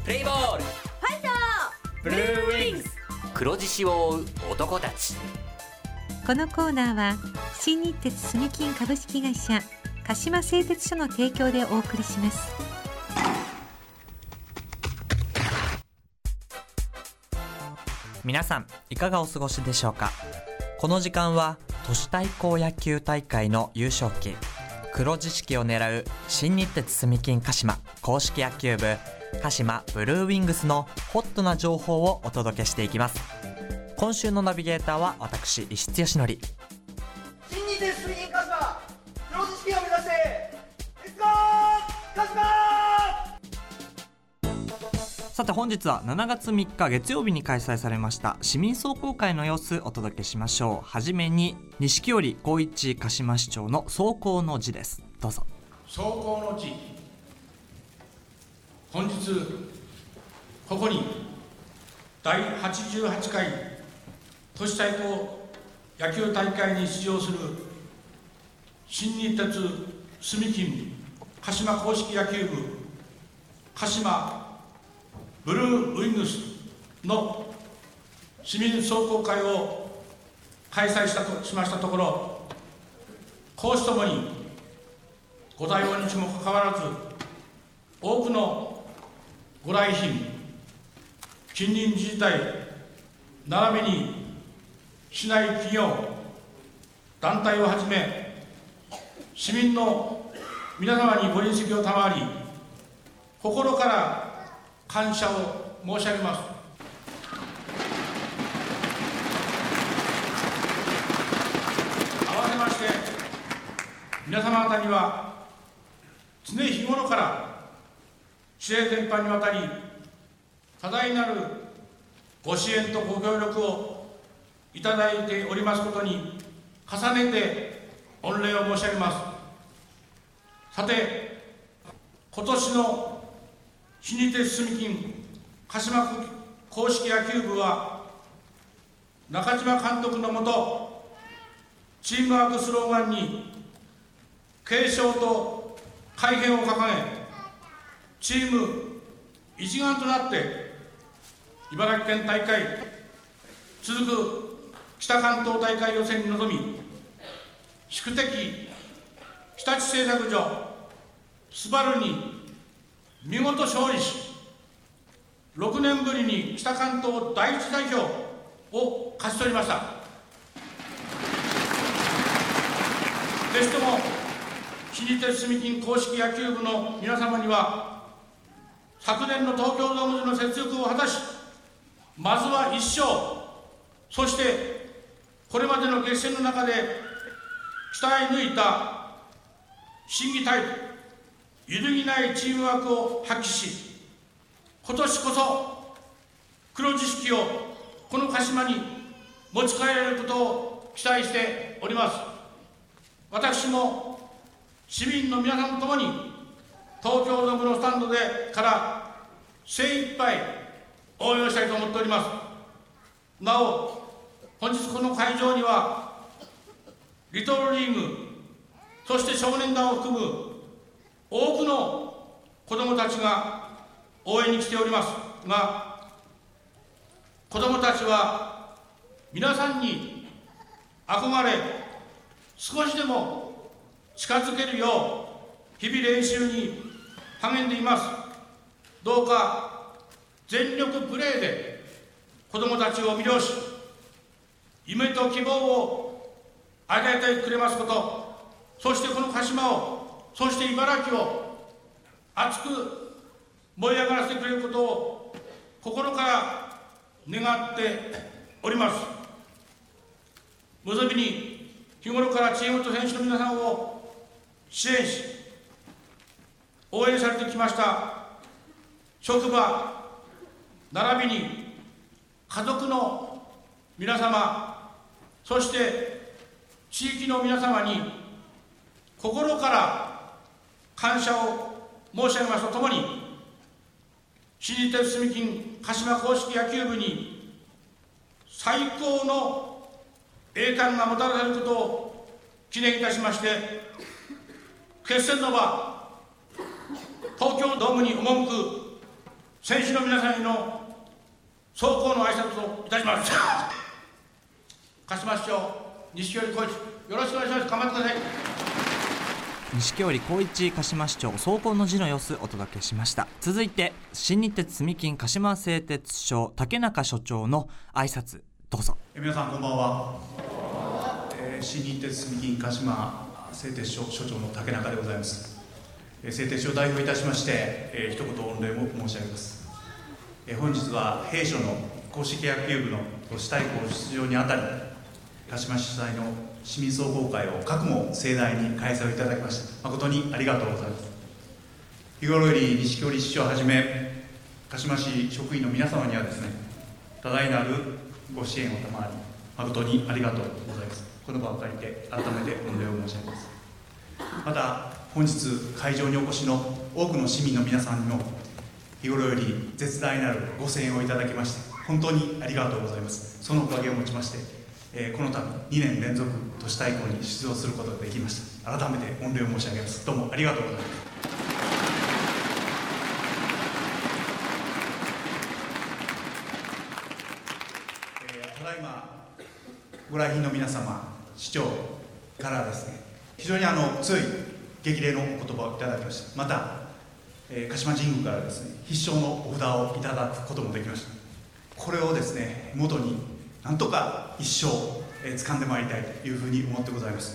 プレイボール、 ファイト、 ブルーウィングス、黒獅子を追う男たち。 このコーナーは新日鉄住金株式会社鹿島製鉄所の提供でお送りします。 皆さんいかがお過ごしでしょうか。この時間は都市対抗野球大会の優勝旗黒獅子を狙う新日鉄住金鹿島公式野球部鹿島ブルーウィングスのホットな情報をお届けしていきます。今週のナビゲーターは私石津義則。 新日鉄住金鹿島黒獅子を目指してレッツゴー鹿島。 さて本日は7月3日月曜日に開催されました市民壮行会の様子お届けしましょう。はじめに錦織光一鹿島市長の壮行の辞です。どうぞ。 壮行の辞。本日ここに第88回都市対抗野球大会に出場する新日鉄住金鹿島公式野球部鹿島ブルーウィングスの市民壮行会を開催しましたところ、講師ともにご対応にもかかわらず多くのご来賓、近隣自治体並びに市内企業団体をはじめ市民の皆様にご臨席を賜り心から感謝を申し上げます。併せまして皆様方には常日頃から市政全般にわたり多大なるご支援とご協力をいただいておりますことに重ねて御礼を申し上げます。さて今年の新日鉄住金鹿島公式野球部は中島監督のもとチームワークスローガンに継承と改変を掲げチーム一丸となって茨城県大会続く北関東大会予選に臨み宿敵日立製作所スバルに見事勝利し6年ぶりに北関東第一代表を勝ち取りました。ぜひとも新日鉄住金公式野球部の皆様には昨年の東京ドームでの雪辱を果たしまずは1勝、そしてこれまでの決戦の中で鍛え抜いた心技体揺るぎないチームワークを発揮し今年こそ黒獅子をこの鹿島に持ち帰れることを期待しております。私も市民の皆さんと共に東京ドームのスタンドでから精一杯応援をしたいと思っております。なお本日この会場にはリトルリーグそして少年団を含む多くの子どもたちが応援に来ておりますが、子どもたちは皆さんに憧れ少しでも近づけるよう日々練習に励んでいます。どうか全力プレーで子どもたちを魅了し夢と希望を与えてくれますこと、そしてこの鹿島をそして茨城を熱く盛り上がらせてくれることを心から願っております。無造に日頃からチームと選手の皆さんを支援し応援されてきました職場並びに家族の皆様、そして地域の皆様に心から感謝を申し上げますとともに新日鉄住金鹿島公式野球部に最高の栄冠がもたらされることを記念いたしまして決戦の場東京ドームに赴く選手の皆さんへの壮行の挨拶をいたします。鹿島市長錦織浩一、よろしくお願いします。頑張ってください。 錦織浩一鹿島市長、壮行の辞の様子お届けしました。続いて新日鉄住金鹿島製鉄所竹中所長の挨拶どうぞ。 皆さんこんばんは。新日鉄住金鹿島製鉄所所長の竹中でございます。製鉄所を代表いたしまして、一言御礼を申し上げます。本日は弊社の硬式野球部の都市対抗出場にあたり、鹿島市主催の市民壮行会をかくも盛大に開催をいただきまして誠にありがとうございます。日頃より錦織市長をはじめ鹿島市職員の皆様にはですね、多大なるご支援を賜り誠にありがとうございます。この場を借りて改めて御礼を申し上げます。また本日会場にお越しの多くの市民の皆さんにも日頃より絶大なるご声援をいただきまして本当にありがとうございます。そのおかげをもちまして、この度2年連続都市対抗に出場することができました。改めて御礼を申し上げます。どうもありがとうございます。ただいまご来賓の皆様、市長からですね、非常に強い激励のお言葉をいただきました。また、鹿島神宮からですね、必勝のお札をいただくこともできました。これをですね、元になんとか一生掴んでまいりたいというふうに思ってございます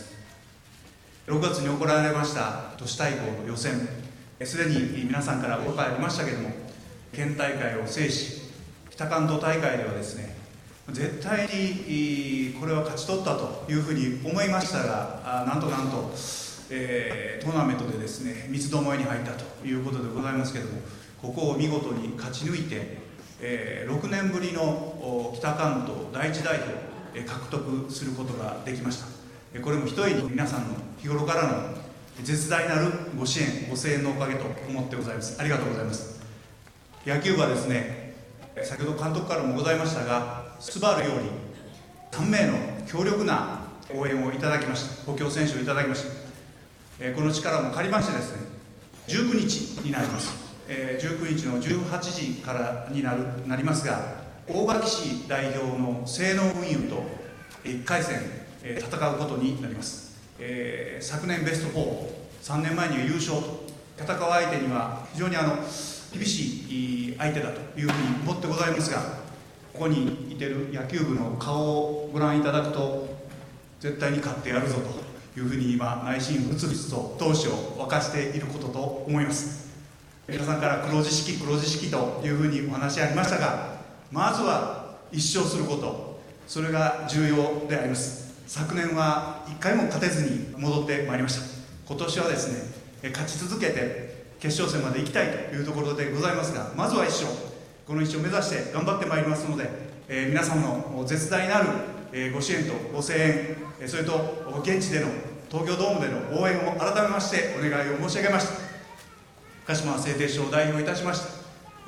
。6月に行われました都市対抗の予選、すでに皆さんからお伺いありましたけれども、県大会を制し、北関東大会ではですね、絶対にこれは勝ち取ったというふうに思いましたが、なんと、トーナメントでですね、三つどもえに入ったということでございますけれども、ここを見事に勝ち抜いて、6年ぶりの北関東第一代表を獲得することができました。これもひとえに皆さんの日頃からの絶大なるご支援、ご声援のおかげと思ってございます。ありがとうございます。野球部はですね、先ほど監督からもございましたが、スバルより3名の強力な応援をいただきました。補強選手をいただきました。この力も借りましてですね、19日になります。19日の18時からになりますが、大垣市代表の西濃運輸と1回戦戦うことになります。昨年ベスト4、3年前には優勝と、戦う相手には非常に厳しい相手だというふうに思ってございますが、ここにいてる野球部の顔をご覧いただくと、絶対に勝ってやるぞというふうに今内心ふつふつと闘志を沸かしていることと思います。皆さんから黒字式というふうにお話ありましたが、まずは一勝すること、それが重要であります。昨年は1回も勝てずに戻ってまいりました。今年はですね、勝ち続けて決勝戦まで行きたいというところでございますが、まずは一勝、この一勝を目指して頑張ってまいりますので、皆様の絶大なるご支援とご声援、それと現地での東京ドームでの応援を改めましてお願いを申し上げました。鹿島製鉄所を代表いたしまして、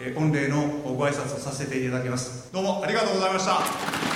御礼のご挨拶をさせていただきます。どうもありがとうございました。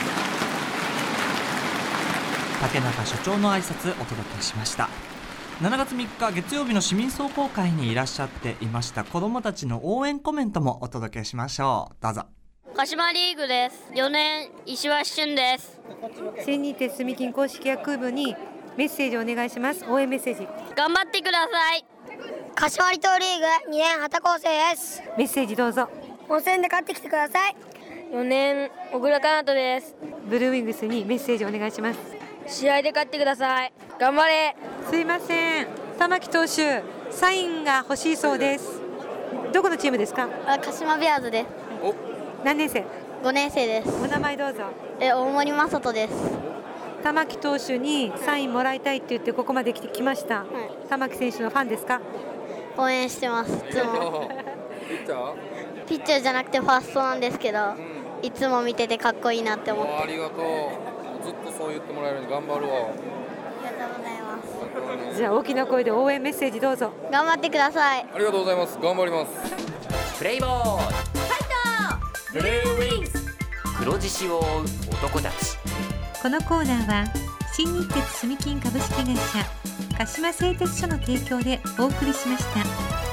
竹中所長の挨拶お届けしました。7月3日月曜日の市民壮行会にいらっしゃっていました子どもたちの応援コメントもお届けしましょう。どうぞ。 鹿島リーグです。4年石橋俊です。 新日鉄住金公式野球部にメッセージをお願いします。応援メッセージ頑張ってください。 柏離島リーグ2年畑高生です。 メッセージどうぞ。 温泉で勝ってきてください。 4年小倉かなとです。 ブルーウィングスにメッセージお願いします。 試合で勝ってください。頑張れ。 すいません、玉木投手サインが欲しいそうです。どこのチームですか？ 鹿島ベアーズです。 何年生 5年生です。 お名前どうぞ。 大森正人です。 玉木投手にサインもらいたいって言ってここまで来ました、玉木選手のファンですか？ 応援してます。いつもピッチャーじゃなくてファーストなんですけど、いつも見ててかっこいいなって思って。 ありがとう。ずっとそう言ってもらえるように頑張るわ。 ありがとうございます。 じゃあ大きな声で応援メッセージどうぞ。 頑張ってください。 ありがとうございます。頑張ります。 プレイボールファイトブルーウィングス黒獅子を追う男たち。 このコーナーは新日鉄住金株式会社鹿島製鉄所の提供でお送りしました。